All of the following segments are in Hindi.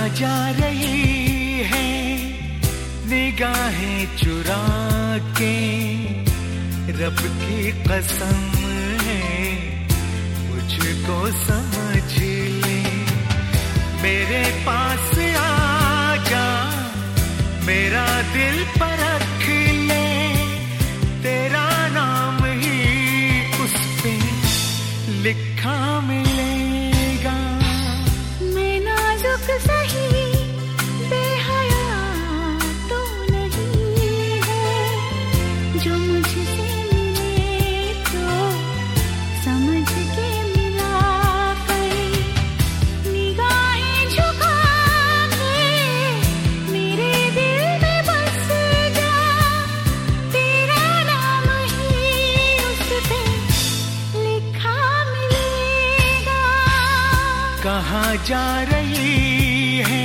जा रही है निगाहें चुरा के, रब की कसम है मुझको समझ ले। मेरे पास आ जा, मेरा दिल परख ले, तेरा नाम ही उस पे लिखा मिलेगा। मैं नाजुक सही बेहया तो नहीं है, जो मुझसे मिले तो समझ के मिला कर। निगाहें झुका के मेरे दिल में बस जा, तेरा नाम ही उस पे लिखा मिलेगा। कहाँ जा रही है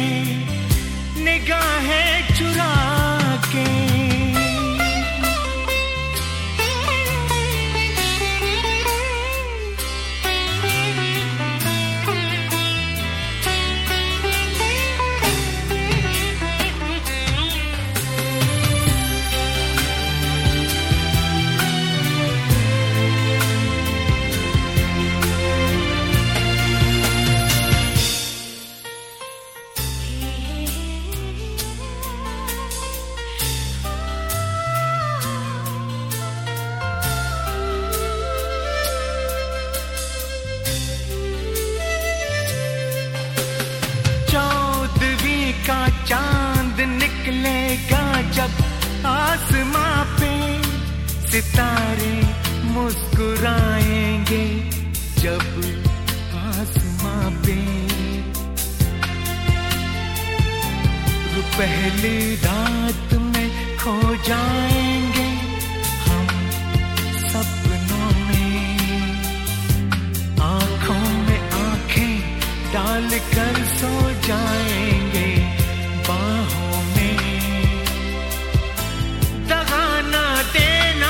निगाहें चुरा के। का चांद निकलेगा जब आसमां पे, सितारे मुस्कुराएंगे जब आसमां पे। पहली रात में खो जाएंगे हम सपनों में, आंखों में आंखें डाल कर सो जाएंगे बाहों में। दगा ना देना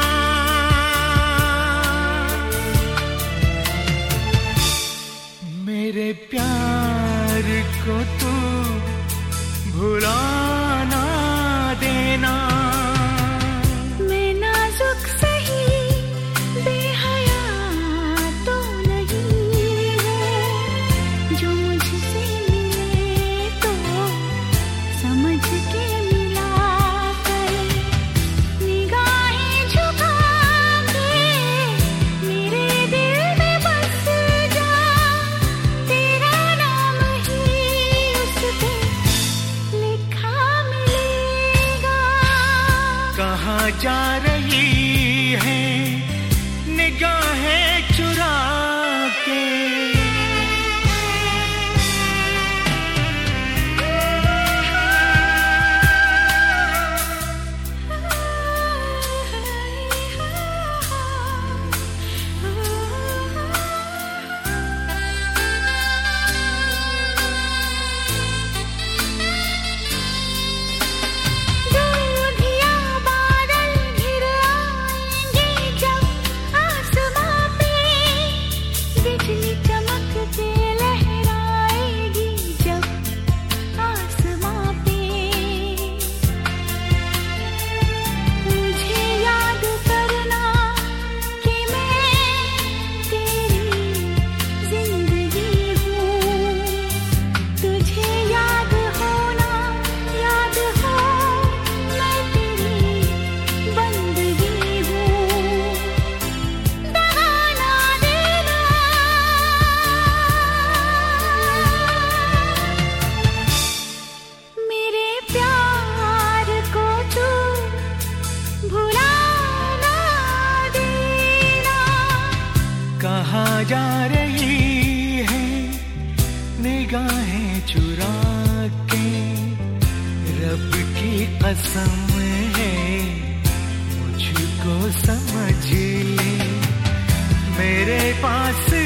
मेरे प्यार को तू भुला ना देना। मैं नाजुक सही बेहया तो नहीं है, जो मुझसे मिले तो समझ के मिला कर। निगाहें झुका के मेरे दिल में बस जा, तेरा नाम ही उस पे लिखा मिलेगा। कहाँ जा रही है निगाहें चुरा के। दूधिया बादल घिर आएंगे जब आसमां पे, बिजली चमक के लहराएगी जब आसमां पे। मुझे याद करना कि मैं तेरी जिंदगी हूँ, तुझे याद होना याद हो मैं तेरी बंदगी हूँ। दगा ना देना मेरे प्यार को तू भुला ना देना। कहाँ जा रही है निगाहें चुरा के, रब की कसम है मुझको समझ ले। मेरे पास